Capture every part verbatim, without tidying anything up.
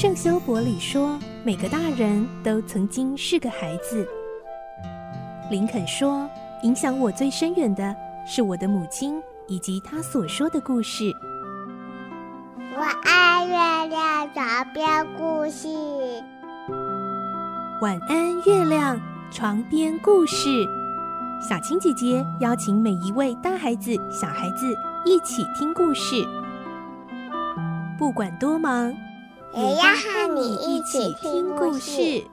圣修伯里说，每个大人都曾经是个孩子。林肯说，影响我最深远的是我的母亲以及她所说的故事。 我爱月亮床边故事。 晚安，月亮床边故事。小青姐姐邀请每一位大孩子、小孩子一起听故事，不管多忙， 也要和你一起听故事。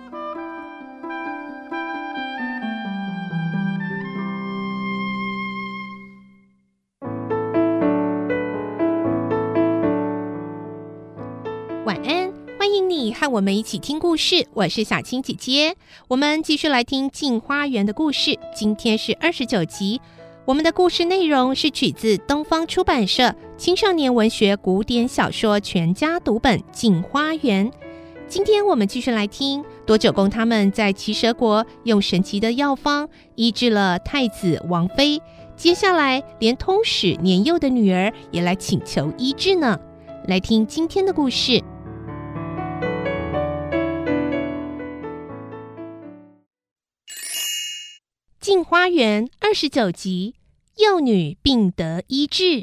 晚安，欢迎你和我们一起听故事，我是小青姐姐。我们继续来听《镜花缘》的故事，今天是二十九集。我们的故事内容是取自东方出版社青少年文学古典小说全家读本《镜花缘》。今天我们继续来听多久公他们在奇蛇国用神奇的药方医治了太子王妃，接下来连通史年幼的女儿也来请求医治呢。来听今天的故事。《镜花缘》二十九集，幼女病得医治。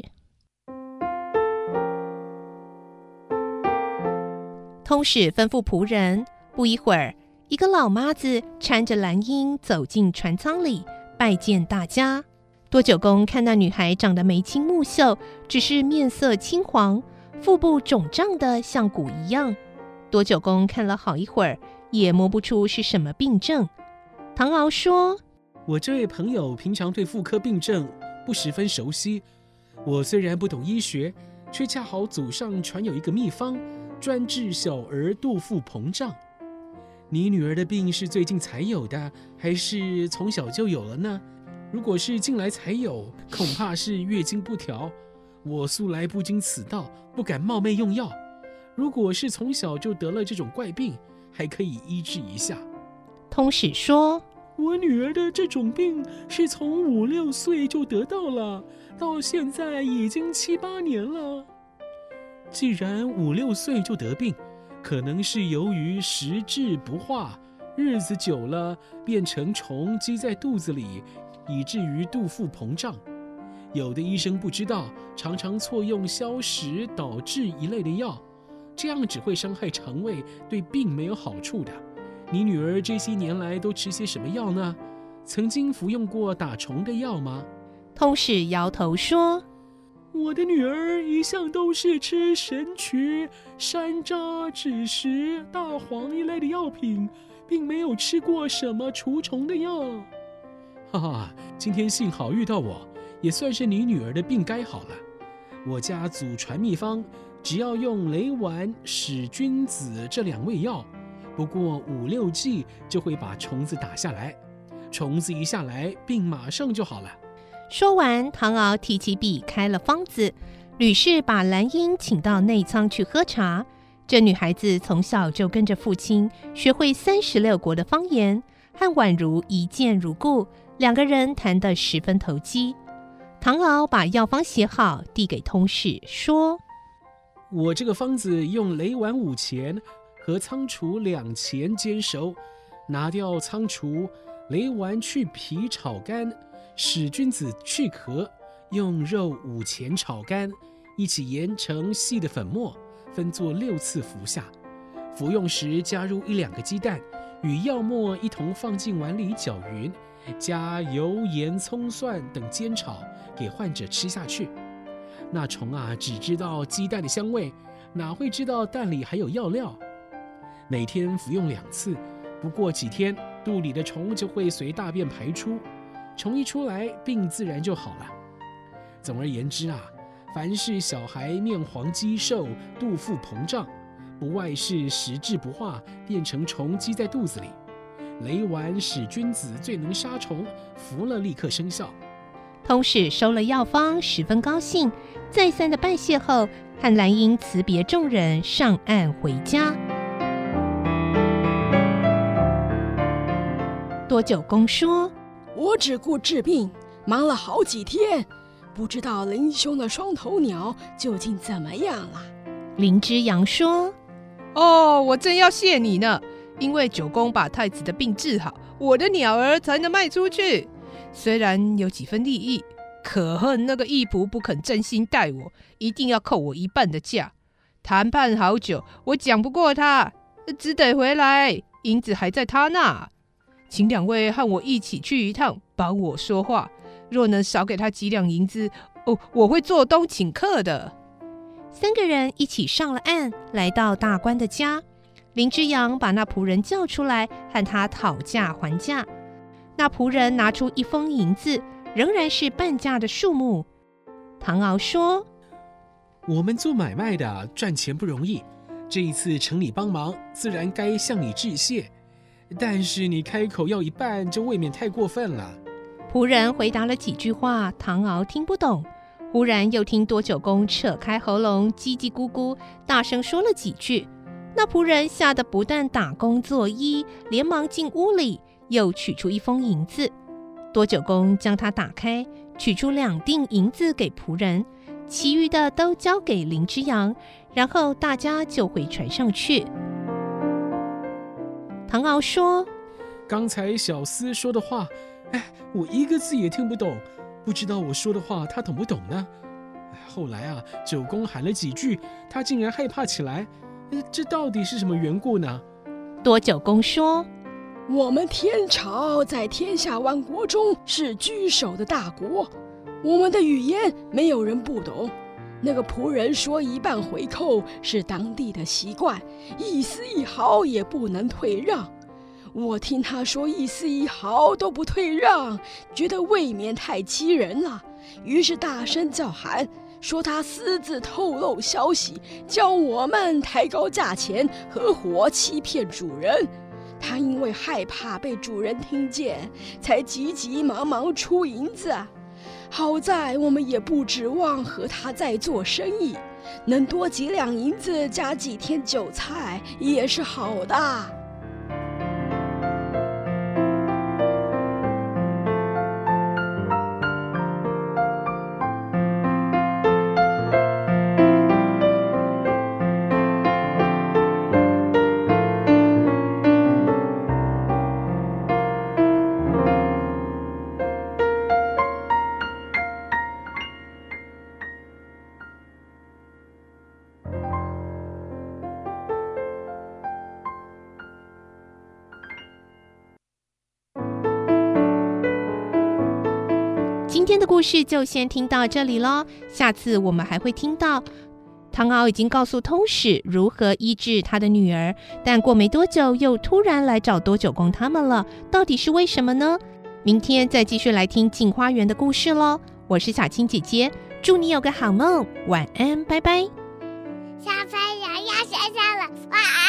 通使吩咐仆人，不一会儿，一个老妈子搀着兰英走进船舱里，拜见大家。多久公看那女孩长得眉清目秀，只是面色青黄，腹部肿胀得像鼓一样。多久公看了好一会儿，也摸不出是什么病症。唐敖说， 我这位朋友平常对妇科病症不十分熟悉，我虽然不懂医学，却恰好祖上传有一个秘方，专治小儿肚腹膨胀。你女儿的病是最近才有的，还是从小就有了呢？如果是近来才有，恐怕是月经不调。我素来不经此道，不敢冒昧用药。如果是从小就得了这种怪病，还可以医治一下。 通使说， 我女儿的这种病是从五六岁就得到了，到现在已经七八年了。既然五六岁就得病，可能是由于时至不化，日子久了变成虫积在肚子里，以至于肚腹膨胀。有的医生不知道，常常错用消食导滞一类的药，这样只会伤害肠胃，对病没有好处的。你女儿这些年来都吃些什么药呢？曾经服用过打虫的药吗？ 通使摇头说， 我的女儿一向都是吃神曲、山楂、枳实、大黄一类的药品，并没有吃过什么除虫的药。哈哈，今天幸好遇到我，也算是你女儿的病该好了。我家祖传秘方，只要用雷丸、使君子这两味药，不过五六剂就会把虫子打下来，虫子一下来，病马上就好了。 说完，唐敖提起笔开了方子。吕氏把兰英请到内舱去喝茶。这女孩子从小就跟着父亲学会三十六国的方言，和宛如一见如故，两个人谈得十分投机。唐敖把药方写好，递给通使说， 我这个方子用雷丸五钱和仓储两钱煎熟，拿掉仓储，雷丸去皮炒干，使君子去壳，用肉五钱炒干，一起研成细的粉末，分作六次服下。服用时加入一两个鸡蛋，与药末一同放进碗里搅匀，加油盐葱蒜等煎炒，给患者吃下去。那虫啊，只知道鸡蛋的香味，哪会知道蛋里还有药料。每天服用两次，不过几天，肚里的虫就会随大便排出，虫一出来，病自然就好了。总而言之啊，凡是小孩面黄肌瘦、肚腹膨胀，不外是时至不化，变成虫积在肚子里。雷丸使君子最能杀虫，服了立刻生效。 通使收了药方，十分高兴，再三的拜谢后，和兰英辞别众人，上岸回家。多久公说， 我只顾治病，忙了好几天，不知道林兄的双头鸟究竟怎么样了。 林之阳说， 哦，我正要谢你呢，因为九公把太子的病治好，我的鸟儿才能卖出去。虽然有几分利益，可恨那个义仆不肯真心待我，一定要扣我一半的价。谈判好久，我讲不过他，只得回来，银子还在他那。请两位和我一起去一趟，帮我说话。若能少给他几两银子，哦，我会做东请客的。 三个人一起上了岸，来到大官的家。林之阳把那仆人叫出来，和他讨价还价。那仆人拿出一封银子，仍然是半价的数目。唐敖说： 我们做买卖的赚钱不容易，这一次请你帮忙，自然该向你致谢。但是你开口要一半，就未免太过分了。 仆人回答了几句话，唐敖听不懂。忽然又听多九公扯开喉咙，叽叽咕咕，大声说了几句。那仆人吓得不但打工作揖，连忙进屋里，又取出一封银子。多九公将它打开，取出两锭银子给仆人，其余的都交给林之阳，然后大家就回船上去。唐敖说： 刚才小厮说的话，哎，我一个字也听不懂，不知道我说的话他懂不懂呢？后来啊，九公喊了几句，他竟然害怕起来，这到底是什么缘故呢？ 多九公说： 我们天朝在天下万国中是居首的大国，我们的语言没有人不懂。那个仆人说一半回扣是当地的习惯，一丝一毫也不能退让。我听他说一丝一毫都不退让，觉得未免太欺人了，于是大声叫喊，说他私自透露消息，叫我们抬高价钱，合伙欺骗主人。他因为害怕被主人听见，才急急忙忙出银子。好在我们也不指望和他再做生意，能多几两银子加几天酒菜也是好的。 今天的故事就先听到这里咯，下次我们还会听到唐敖已经告诉通史如何医治他的女儿，但过没多久又突然来找多九公他们了，到底是为什么呢？明天再继续来听镜花缘的故事咯。我是小青姐姐，祝你有个好梦，晚安，拜拜。 小朋友要睡觉了，晚安。